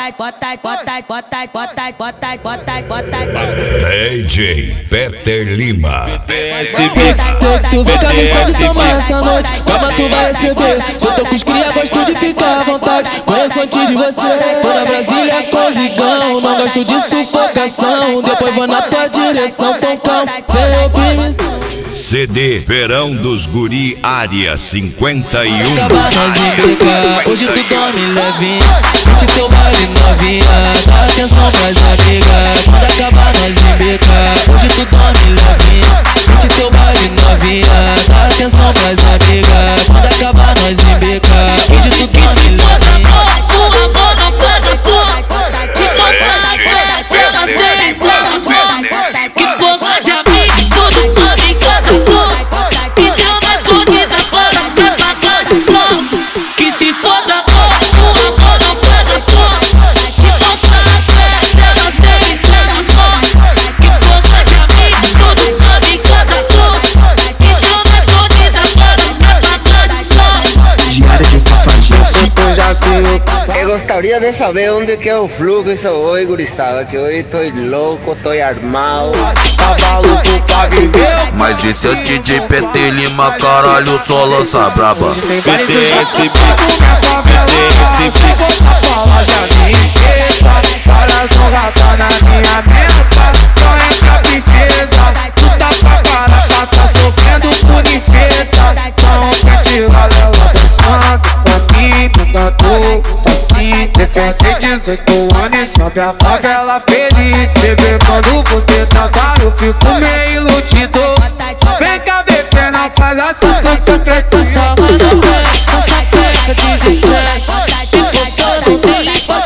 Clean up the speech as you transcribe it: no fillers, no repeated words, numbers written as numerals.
DJ Peter Lima. Tu vem com a missão de tomar essa noite, calma tu vai receber. Se eu tô com os cria, gosto de ficar à vontade. Conheço antes de você, tô na Brasília com zigão. Não gosto de sufocação, depois vou na tua direção com calma, sem oprimição. CD Verão dos Guri Área 51. Acabar nós embrigar, hoje tu dorme levinho. Curte teu baile novinha, dá atenção pras amigas. Quando acabar nós embrigar, hoje tu dorme levinho. Curte teu baile novinha, dá atenção pras amigas. Quando acabar nós embrigar, hoje tu dorme levinho. O amor não pode expor, te mostrar elas têm pelas mãos. Que porra de amigo, tudo tá ficando close. Que deu mais comida para me pagar de sons. Que se foda amor, o amor não pode expor. Te mostrar elas têm pelas mãos. Que porra de amigo, tudo tá ficando close. Que deu mais comida para me pagar de sons. Diário de um cafajeste. Eu já sei. Eu gostaria de saber onde que é o fluxo hoje, gurizada. Que hoje tô louco, tô armado. Tava louco pra viver. Mas esse é o DJ PT Lima, caralho, só lança braba. PTSB, já me esqueça. Várias drogas tá na minha meta. Não entra princesa. Tu tá pra caraca, tá sofrendo por infeta. Não quer tirar ela da santa. Pra mim, nunca tô assim. Defensei 18 anos, sobe a favela feliz. Bebê, quando você dançar, eu fico meio iludido. Vem cá, bebê, não faz assim. Só na pé, só sapeca, desestressa. Te postando, tem limpa